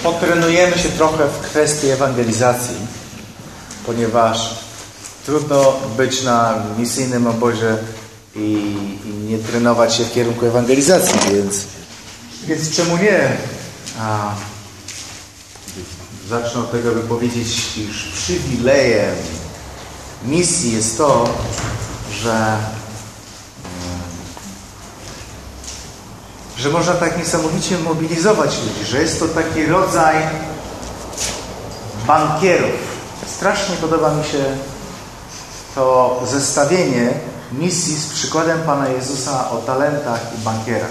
potrenujemy się trochę w kwestii ewangelizacji, ponieważ trudno być na misyjnym obozie i nie trenować się w kierunku ewangelizacji, więc czemu nie? Zacznę od tego, by powiedzieć, iż przywilejem misji jest to, że można tak niesamowicie mobilizować ludzi, że jest to taki rodzaj bankierów. Strasznie podoba mi się to zestawienie misji z przykładem Pana Jezusa o talentach i bankierach.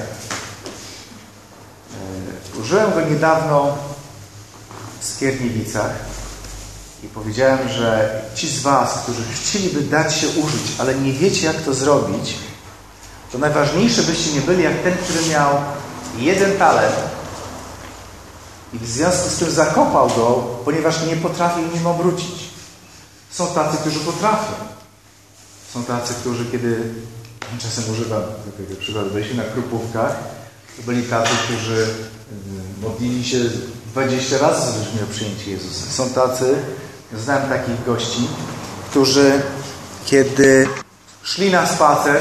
Użyłem go niedawno w Skierniewicach i powiedziałem, że ci z Was, którzy chcieliby dać się użyć, ale nie wiecie, jak to zrobić, to najważniejsze byście nie byli jak ten, który miał jeden talent i w związku z tym zakopał go, ponieważ nie potrafił nim obrócić. Są tacy, którzy potrafią. Są tacy, którzy kiedy, czasem używam takiego przykładu, byliśmy na Krupówkach, to byli tacy, którzy modlili się 20 razy z ludźmi o przyjęcie Jezusa. Są tacy, znałem takich gości, którzy kiedy szli na spacer,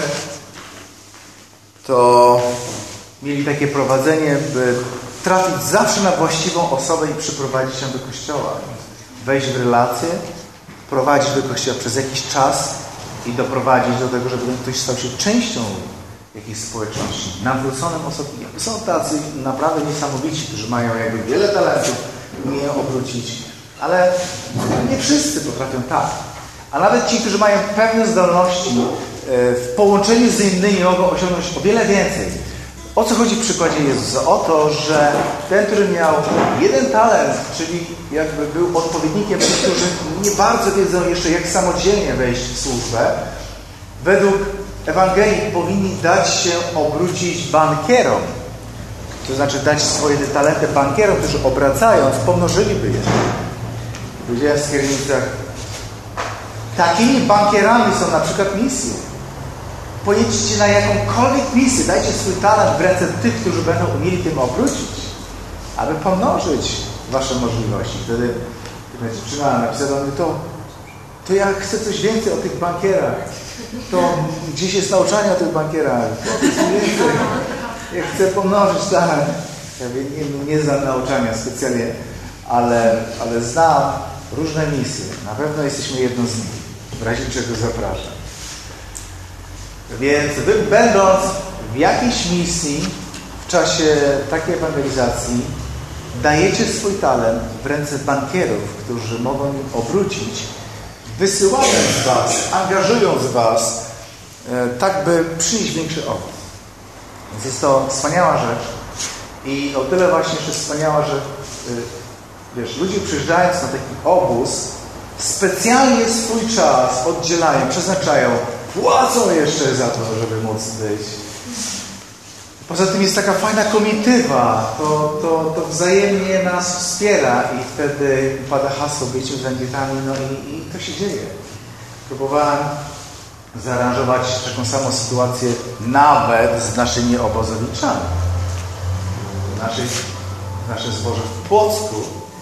to mieli takie prowadzenie, by trafić zawsze na właściwą osobę i przyprowadzić ją do kościoła. Wejść w relację, prowadzić do kościoła przez jakiś czas i doprowadzić do tego, żeby ktoś stał się częścią jakiejś społeczności, nawróconym osobnikiem. Są tacy naprawdę niesamowici, którzy mają jakby wiele talentów, umieją obrócić, ale nie wszyscy potrafią tak. A nawet ci, którzy mają pewne zdolności, w połączeniu z innymi mogą osiągnąć o wiele więcej. O co chodzi w przykładzie Jezusa? O to, że ten, który miał jeden talent, czyli jakby był odpowiednikiem tych, którzy nie bardzo wiedzą jeszcze, jak samodzielnie wejść w służbę, według Ewangelii powinni dać się obrócić bankierom. To znaczy dać swoje talenty bankierom, którzy obracając, pomnożyliby je. Powiedziałem w Skierniewicach, takimi bankierami są na przykład misje. Pojedźcie na jakąkolwiek misję, dajcie swój talent w ręce tych, którzy będą umieli tym obrócić, aby pomnożyć wasze możliwości. Wtedy dziewczyna napisała do mnie, to ja chcę coś więcej o tych bankierach. To gdzieś jest nauczanie o tych bankierach. Ja chcę pomnożyć talent. Ja nie znam nauczania specjalnie, ale znam różne misje. Na pewno jesteśmy jedną z nich. W razie czego zapraszam. Więc wy, będąc w jakiejś misji w czasie takiej ewangelizacji, dajecie swój talent w ręce bankierów, którzy mogą nim obrócić, wysyłając was, angażując was, tak by przynieść większy owoc. Więc jest to wspaniała rzecz i o tyle właśnie jeszcze wspaniała, że wiesz, ludzie przyjeżdżając na taki obóz, specjalnie swój czas oddzielają, przeznaczają, płacą jeszcze za to, żeby móc być. Poza tym jest taka fajna komitywa, to wzajemnie nas wspiera i wtedy pada hasło bycie ewangelistami, no i to się dzieje. Próbowałem zaaranżować taką samą sytuację nawet z naszymi obozowiczami. Nasze zboże w Płocku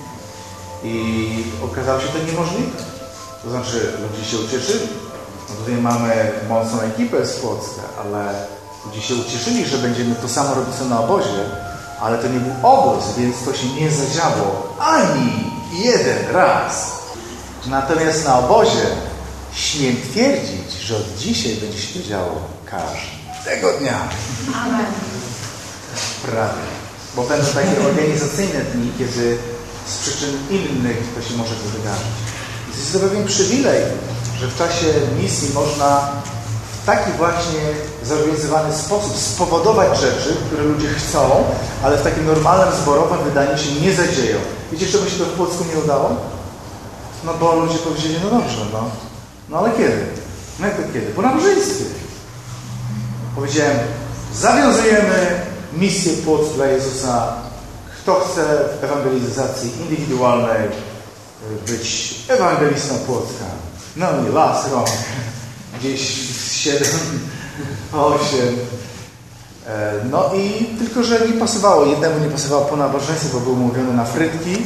i okazało się to niemożliwe. To znaczy ludzie się ucieszyli. No tutaj mamy mocną ekipę z Płocka, ale ludzie się ucieszyli, że będziemy to samo robić co na obozie, ale to nie był obóz, więc to się nie zadziało ani jeden raz. Natomiast na obozie śmiem twierdzić, że od dzisiaj będzie się to działo każdego dnia. Amen. Prawie. Bo będą takie organizacyjne dni, kiedy z przyczyn innych to się może wydarzyć. Jest to pewien przywilej, że w czasie misji można w taki właśnie zorganizowany sposób spowodować rzeczy, które ludzie chcą, ale w takim normalnym, zborowym wydaniu się nie zadzieją. Wiecie, czemu się to w Płocku nie udało? No bo ludzie powiedzieli, no dobrze, no ale kiedy? No jak to kiedy? Po nabożeństwie. Powiedziałem, zawiązujemy misję Płock dla Jezusa. Kto chce w ewangelizacji indywidualnej być ewangelistą Płocka? No i las rąk. Gdzieś 7, 8. No i tylko, że nie pasowało. Jednemu nie pasowało po nabożeństwie, bo był umówiony na frytki,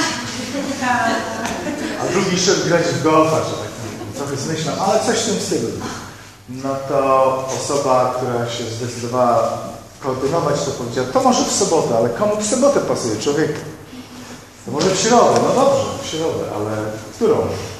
a drugi szedł grać w golfa, że tak trochę zmyślam, ale coś w tym stylu. No to osoba, która się zdecydowała koordynować, to powiedziała, to może w sobotę, ale komu w sobotę pasuje, człowiek? To może w środę, no dobrze, w środę, ale którą?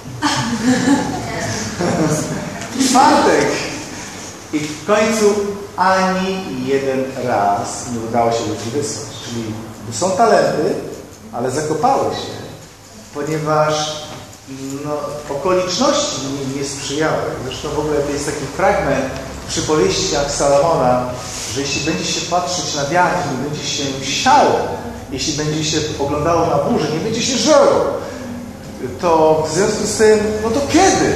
Czwartek! I w końcu ani jeden raz nie udało się ludzi wysłać. Czyli są talenty, ale zakopały się, ponieważ okoliczności nie sprzyjały. Zresztą w ogóle to jest taki fragment w przypowieściach Salomona, że jeśli będzie się patrzeć na wiatr, nie będzie się siało, jeśli będzie się oglądało na burzę, nie będzie się żało, to w związku z tym, no to kiedy?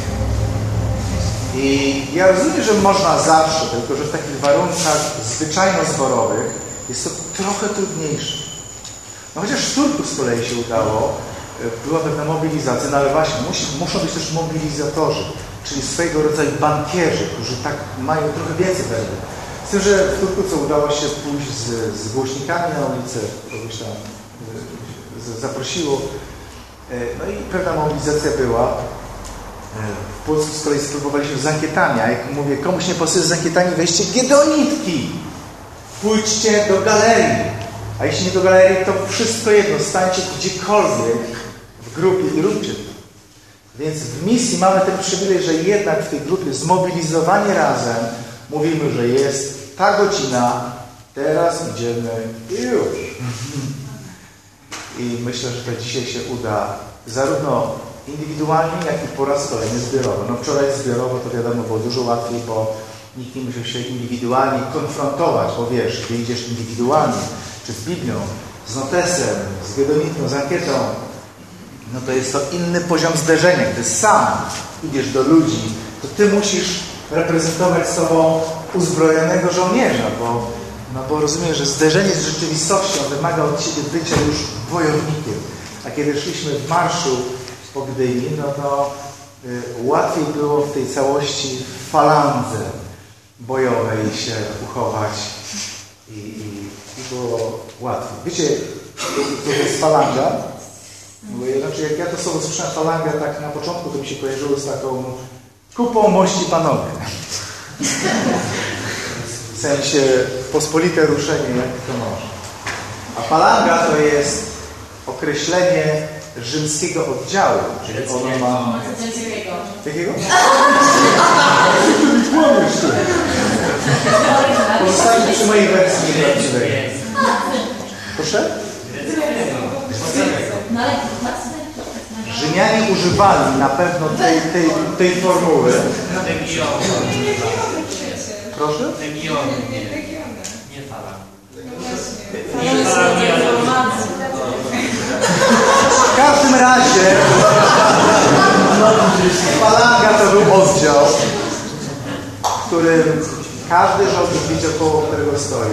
I ja rozumiem, że można zawsze, tylko że w takich warunkach zwyczajno-zborowych jest to trochę trudniejsze. No chociaż w Turku z kolei się udało, była pewna mobilizacja, no ale właśnie muszą być też mobilizatorzy, czyli swojego rodzaju bankierzy, którzy tak mają trochę więcej wtedy. Z tym, że w Turku co udało się pójść z głośnikami na ulicę, kogoś tam zaprosiło. No i pewna mobilizacja była. W Polsce z kolei spróbowaliśmy z ankietami, a jak mówię, komuś nie pasuje z ankietami, weźcie gedonitki, pójdźcie do galerii, a jeśli nie do galerii, to wszystko jedno, stańcie gdziekolwiek w grupie i róbcie to. Więc w misji mamy ten przywilej, że jednak w tej grupie zmobilizowani razem mówimy, że jest ta godzina, teraz idziemy i już. I myślę, że to dzisiaj się uda zarówno indywidualnie, jak i po raz kolejny zbiorowo. No wczoraj zbiorowo to wiadomo było dużo łatwiej, bo nikt nie musiał się indywidualnie konfrontować, bo wiesz, gdy idziesz indywidualnie, czy z Biblią, z notesem, z gedonitką, z ankietą, no to jest to inny poziom zderzenia. Gdy sam idziesz do ludzi, to ty musisz reprezentować sobą uzbrojonego żołnierza, bo rozumiesz, że zderzenie z rzeczywistością wymaga od ciebie bycia już wojownikiem. A kiedy szliśmy w marszu po Gdyni, no to łatwiej było w tej całości w falandze bojowej się uchować i było łatwiej. Wiecie, to jest falanga? Znaczy, jak ja to słowo słyszałem, falanga, tak na początku to mi się kojarzyło z taką kupą mości panowie. W sensie pospolite ruszenie, jak to może. A falanga to jest określenie rzymskiego oddziału, czyli ono ma... Jakiego? Pozostańcie przy mojej wersji nieprawdziwej. Proszę? Rzymianie używali na pewno tej formuły. Proszę? Legiony, nie fala. W każdym razie falanga to był oddział, w którym każdy żołnierz wiedział, koło którego stoi.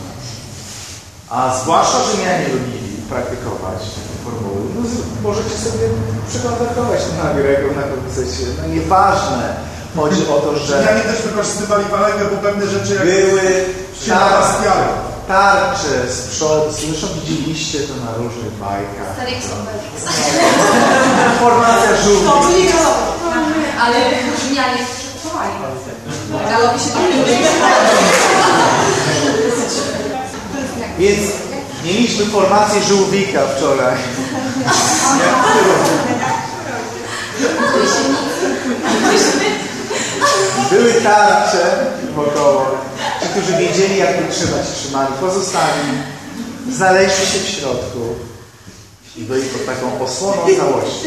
A zwłaszcza Rzymianie lubili praktykować takie formuły. No, możecie sobie przekonwertować na grego, na kogo chcecie. No nieważne. Chodzi o to, że Rzymianie też wykorzystywali falangę, bo pewne rzeczy jak były namastiały. tarcze z przodu. Zresztą widzieliście to na różnych bajkach. Formacja żółwia. Ale Rzymianie przygotowali. Dałoby się tak. Więc mieliśmy formację żółwika wczoraj. Były tarcze wokoło. Ci, którzy wiedzieli, jak to trzymać, trzymali. Pozostali znaleźli się w środku i byli pod taką osłoną całości.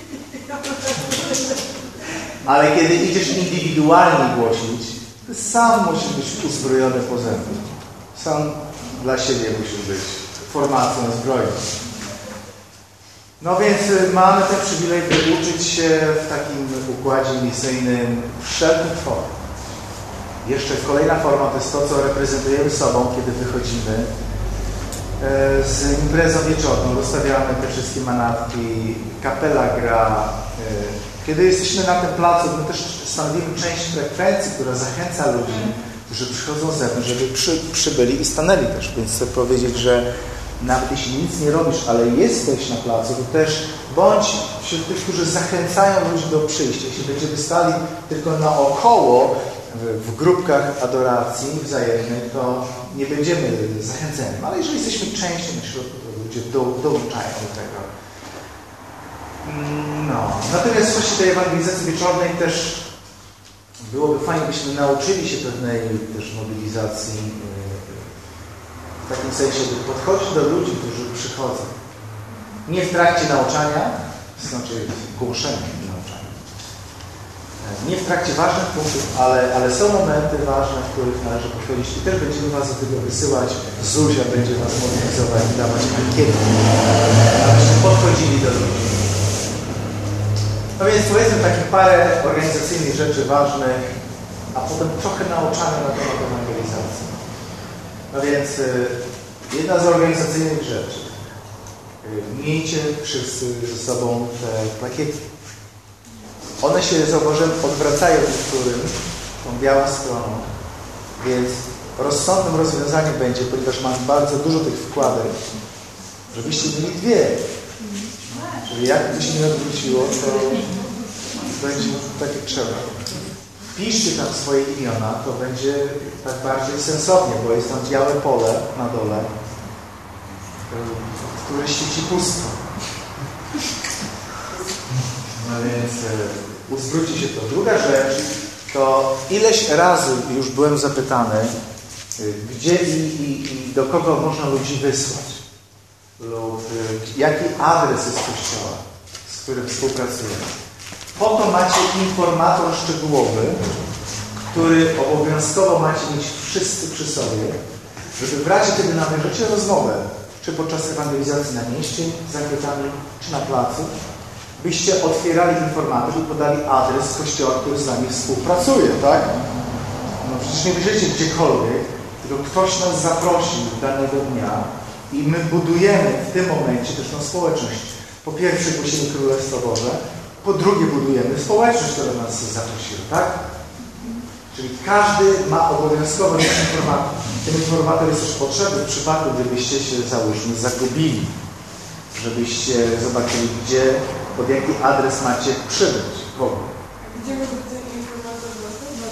Ale kiedy idziesz indywidualnie głosić, ty sam musisz być uzbrojony po zęby. Sam dla siebie musisz być formacją zbrojną. No więc mamy ten przywilej, by uczyć się w takim układzie misyjnym wszelkich form. Jeszcze kolejna forma to jest to, co reprezentujemy sobą, kiedy wychodzimy z imprezą wieczorną. Rozstawiamy te wszystkie manatki, kapela gra. Kiedy jesteśmy na tym placu, my też stanowimy część frekwencji, która zachęca ludzi którzy przychodzą z zewnątrz, żeby przybyli i stanęli też. Więc chcę powiedzieć, że nawet jeśli nic nie robisz, ale jesteś na placu, to też bądź wśród tych, którzy zachęcają ludzi do przyjścia. Jeśli będziemy stali tylko naokoło w grupkach adoracji wzajemnej, to nie będziemy zachęceniem. Ale jeżeli jesteśmy częścią na środku, to ludzie dołączają do tego. No. Natomiast właśnie tej ewangelizacji wieczornej też byłoby fajnie, byśmy nauczyli się pewnej też mobilizacji w takim sensie, by podchodzić do ludzi, którzy przychodzą. Nie w trakcie nauczania, to znaczy głoszenia nauczania. Nie w trakcie ważnych punktów, ale są momenty ważne, w których należy podchodzić i też będziemy Was do tego wysyłać. Zuzia będzie Was mobilizować i dawać ankiety, abyśmy podchodzili do ludzi. No więc powiedzmy takie parę organizacyjnych rzeczy ważnych, a potem trochę nauczania na temat ewangelizacji. No więc jedna z organizacyjnych rzeczy. Miejcie wszyscy ze sobą te plakiety. One się, zauważyłem, odwracają niektórym tą białą stroną, więc rozsądnym rozwiązaniem będzie, ponieważ mam bardzo dużo tych wkładek, żebyście mieli dwie. Czyli jak by się nie odwróciło, to będzie tak jak trzeba. Piszcie tam swoje imiona, to będzie tak bardziej sensownie, bo jest tam białe pole na dole, które świeci pustko. No więc zwróci się to. Druga rzecz, to ileś razy już byłem zapytany, gdzie i do kogo można ludzi wysłać. Lub jaki adres jest kościoła, z którym współpracujemy. Po to macie informator szczegółowy, który obowiązkowo macie mieć wszyscy przy sobie, żeby w razie, kiedy nawiążecie rozmowę, czy podczas ewangelizacji na mieście, z ankietami, czy na placu, byście otwierali informator i podali adres kościoła, który z nami współpracuje, tak? No przecież nie wyjdziecie gdziekolwiek, tylko ktoś nas zaprosił danego dnia i my budujemy w tym momencie też tą społeczność. Po pierwsze głosimy Królestwo Boże, po drugie budujemy społeczność, która nas zaprosiła, tak? Czyli każdy ma obowiązkowo mieć informator. Ten informator jest też potrzebny w przypadku, gdybyście się, załóżmy, zagubili. Żebyście zobaczyli, gdzie, pod jaki adres macie przybyć. Kogo? Gdzie mógł ten informator dostać? No,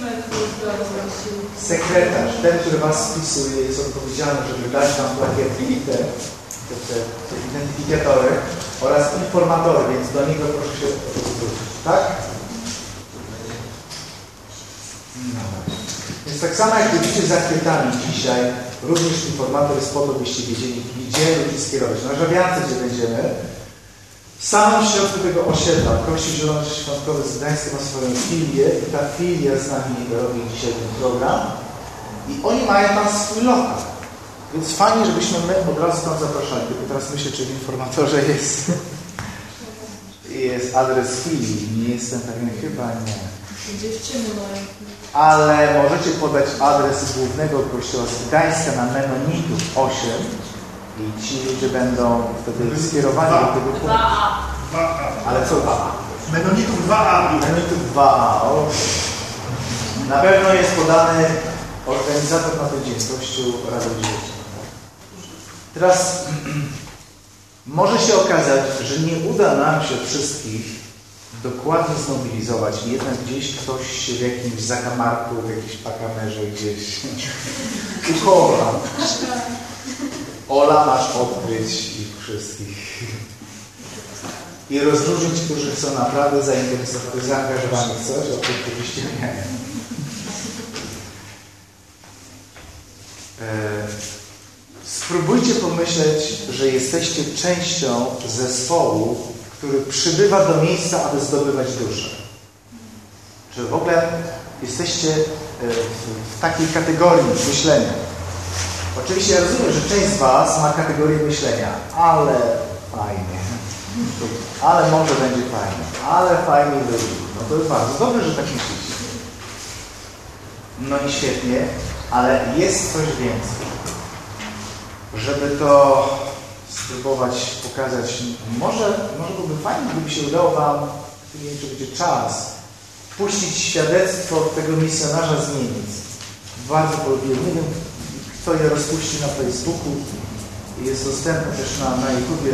sekretarz, ten, który was spisuje, jest odpowiedzialny, żeby dać wam plakietki i te identyfikatory oraz informatory, więc do niego proszę się zwrócić. Tak? No. Więc tak samo jak robicie z ankietami dzisiaj, również informator jest po to, byście wiedzieli, gdzie ludzi skierować. Na Żabiance, gdzie będziemy, w samym środku tego osiedla Kościół Zielony Świątkowy z Gdańska ma swoją filię i ta filia z nami robi dzisiaj ten program i oni mają tam swój lokal. Więc fajnie, żebyśmy my od razu tam zapraszali. Tylko teraz myślę, czy w informatorze jest adres filii. Nie jestem pewien, chyba nie. Dziewczyny mają. Ale możecie podać adres głównego kościoła z Gdańska na Menonitów 8 i ci ludzie będą wtedy skierowani do tego punktu. 2A. Ale co 2A? Menonitów 2A. Menonitów 2A. O. Na pewno jest podany organizator na ten dzień, Kościół Radość. Teraz może się okazać, że nie uda nam się wszystkich dokładnie zmobilizować i jednak gdzieś ktoś się w jakimś zakamarku, w jakiejś pakamerze gdzieś uchowa. Ola, masz odkryć ich wszystkich i rozróżnić, którzy są naprawdę zaangażowani w coś, o tych, któryście nie. Spróbujcie pomyśleć, że jesteście częścią zespołu, który przybywa do miejsca, aby zdobywać duszę. Czy w ogóle jesteście w takiej kategorii myślenia? Oczywiście ja rozumiem, że część z was ma kategorię myślenia, ale fajnie. Ale może będzie fajnie. Ale fajnie ludzi. No to jest bardzo dobrze, że tak myślicie. No i świetnie, ale jest coś więcej. Żeby to spróbować pokazać, może byłoby fajnie, gdyby się udało wam, nie wiem, czy będzie czas, puścić świadectwo tego misjonarza z Niemiec, bardzo polubiłem. Nie wiem, kto je rozpuści na Facebooku. Jest dostępne też na YouTubie.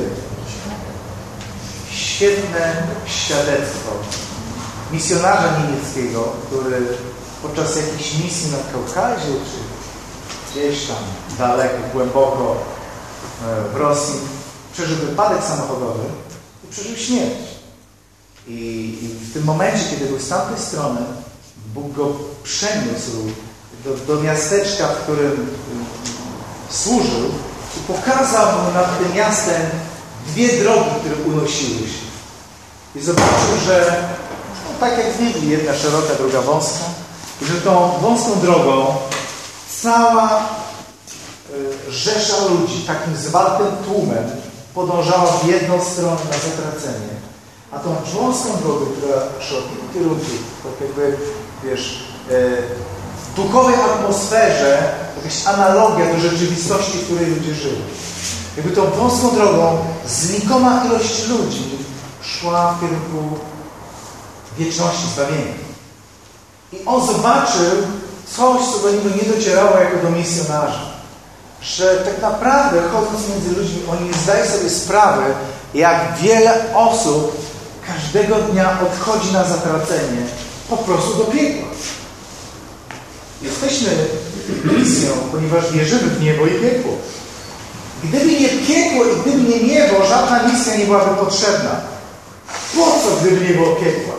Świetne świadectwo misjonarza niemieckiego, który podczas jakiejś misji na Kaukazie, czy gdzieś tam daleko, głęboko w Rosji, przeżył wypadek samochodowy i przeżył śmierć. I w tym momencie, kiedy był z tamtej strony, Bóg go przeniósł do miasteczka, w którym służył i pokazał mu nad tym miastem dwie drogi, które unosiły się. I zobaczył, że tak jak w Biblii, jedna szeroka, druga wąska, i że tą wąską drogą cała rzesza ludzi, takim zwartym tłumem, podążała w jedną stronę na zatracenie. A tą wąską drogę, która szła w tym kierunku, tak jakby, wiesz, w duchowej atmosferze, jakaś analogia do rzeczywistości, w której ludzie żyli. Jakby tą wąską drogą znikoma ilość ludzi szła w kierunku wieczności, zbawienia. I on zobaczył coś, co do niego nie docierało jako do misjonarza. Że tak naprawdę, chodząc między ludźmi, on nie zdaje sobie sprawy, jak wiele osób każdego dnia odchodzi na zatracenie po prostu do piekła. Jesteśmy misją, ponieważ wierzymy w niebo i piekło. Gdyby nie piekło i gdyby nie niebo, żadna misja nie byłaby potrzebna. Po co, gdyby nie było piekła?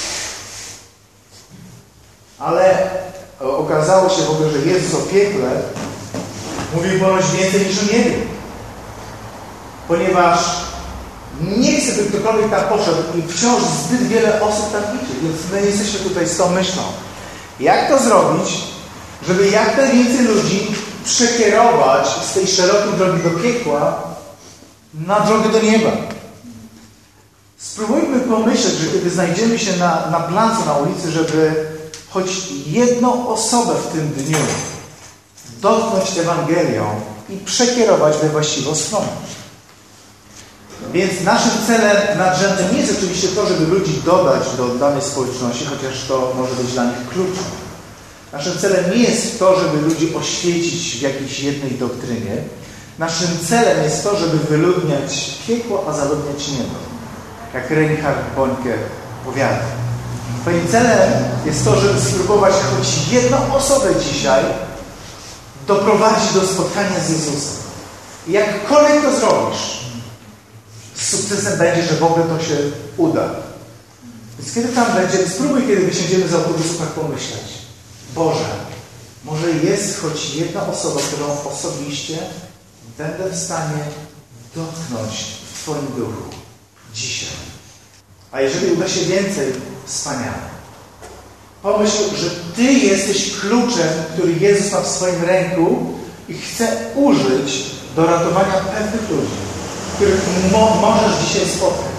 Ale okazało się w ogóle, że Jezus o piekle mówił ponoć więcej niż o niebie. Ponieważ nie chce, by ktokolwiek tam poszedł i wciąż zbyt wiele osób tam idzie. Więc my jesteśmy tutaj z tą myślą. Jak to zrobić, żeby jak najwięcej ludzi przekierować z tej szerokiej drogi do piekła na drogę do nieba? Spróbujmy pomyśleć, że kiedy znajdziemy się na placu, na ulicy, żeby choć jedną osobę w tym dniu dotknąć Ewangelią i przekierować we właściwą stronę. Więc naszym celem nadrzędnym nie jest oczywiście to, żeby ludzi dodać do danej społeczności, chociaż to może być dla nich kluczem. Naszym celem nie jest to, żeby ludzi oświecić w jakiejś jednej doktrynie. Naszym celem jest to, żeby wyludniać piekło, a zaludniać niebo. Jak Reinhard Bonnke powiada. Twoim celem jest to, żeby spróbować choć jedną osobę dzisiaj doprowadzić do spotkania z Jezusem. I jakkolwiek to zrobisz, z sukcesem będzie, że w ogóle to się uda. Więc kiedy tam będziemy, spróbuj, kiedy wysiądziemy z autobusu, tak pomyśleć. Boże, może jest choć jedna osoba, którą osobiście będę w stanie dotknąć w Twoim duchu dzisiaj. A jeżeli uda się więcej, wspaniale. Pomyśl, że Ty jesteś kluczem, który Jezus ma w swoim ręku i chce użyć do ratowania pewnych ludzi, których możesz dzisiaj spotkać.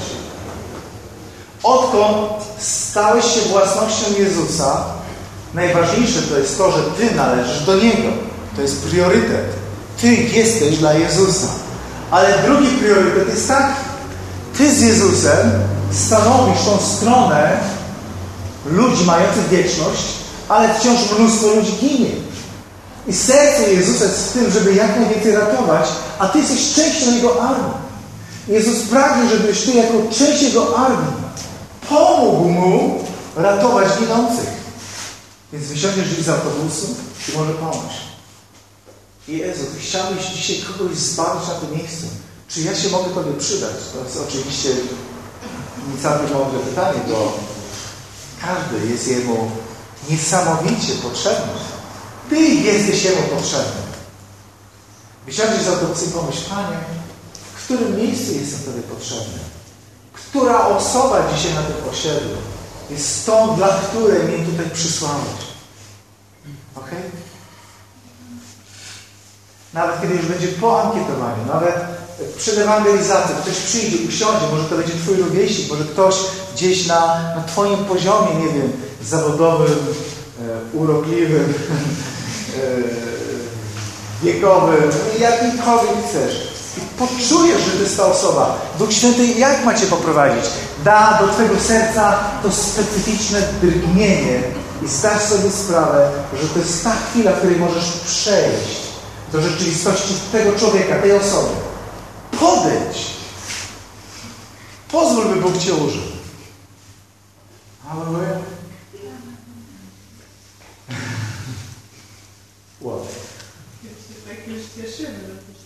Odkąd stałeś się własnością Jezusa, najważniejsze to jest to, że Ty należysz do Niego. To jest priorytet. Ty jesteś dla Jezusa. Ale drugi priorytet jest taki. Ty z Jezusem stanowisz tą stronę ludzi mających wieczność, ale wciąż mnóstwo ludzi ginie. I serce Jezusa jest w tym, żeby jak najwięcej ratować, a Ty jesteś częścią Jego armii. Jezus pragnie, żebyś Ty jako część Jego armii pomógł Mu ratować ginących. Więc wysiądziesz dziś z autobusu i może pomóż. Jezu, Ty chciałbyś dzisiaj kogoś zbawić na tym miejscu. Czy ja się mogę Tobie przydać? To jest oczywiście niecałkiem mądre pytanie, bo każdy jest Jemu niesamowicie potrzebny. Ty jesteś Jemu potrzebny. Wysiądziesz z autobusu i pomyśl, Panie, w którym miejscu jestem Tobie potrzebny? Która osoba dzisiaj na tym osiedlu jest tą, dla której mnie tutaj przysłałeś? Ok? Nawet kiedy już będzie po ankietowaniu, nawet przed ewangelizacją, ktoś przyjdzie, usiądzie, może to będzie Twój rówieśnik, może ktoś gdzieś na Twoim poziomie, nie wiem, zawodowym, urokliwym, wiekowym, jakimkolwiek chcesz. I poczujesz, że to jest ta osoba. Duch Święty jak ma Cię poprowadzić? Da do Twojego serca to specyficzne drgnienie i zdasz sobie sprawę, że to jest ta chwila, w której możesz przejść do rzeczywistości tego człowieka, tej osoby. Podejdź. Pozwól, by Bóg Cię użył. Halleluja. Wow. Tak już cieszymy.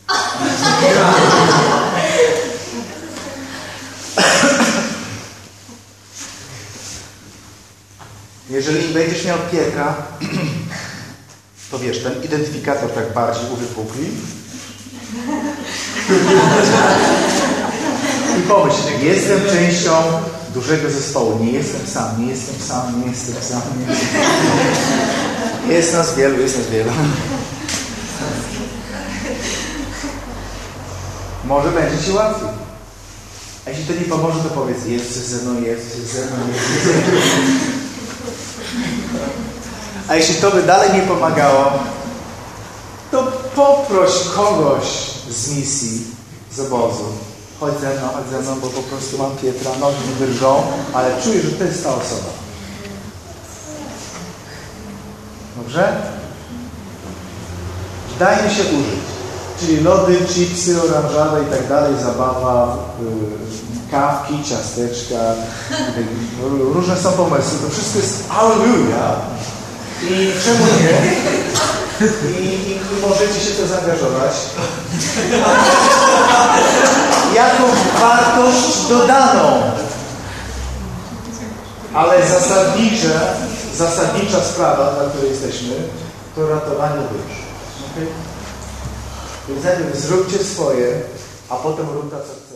Jeżeli będziesz miał Pietra, to wiesz, ten identyfikator tak bardziej uwypukli. I pomyśl, jestem częścią dużego zespołu. Nie jestem sam, nie jestem sam, nie jestem sam. Nie jestem sam. Jest nas wielu, jest nas wielu. Może będzie Ci łatwiej. A jeśli to nie pomoże, to powiedz, Jezus jest ze mną, Jezus jest ze mną, Jezus jest ze mną. A jeśli to by dalej nie pomagało, to poproś kogoś z misji, z obozu. Chodź ze mną, bo po prostu mam Pietra, nogi mi drżą, ale czuję, że to jest ta osoba. Dobrze? Dajmy się użyć. Czyli lody, chipsy, oranżadę i tak dalej, zabawa, kawki, ciasteczka. Różne są pomysły. To wszystko jest halleluja. I czemu nie? I możecie się to zaangażować. Jako wartość dodaną. Ale zasadnicza sprawa, dla której jesteśmy, to ratowanie dusz. Okay? Więc najpierw zróbcie swoje, a potem rób to, co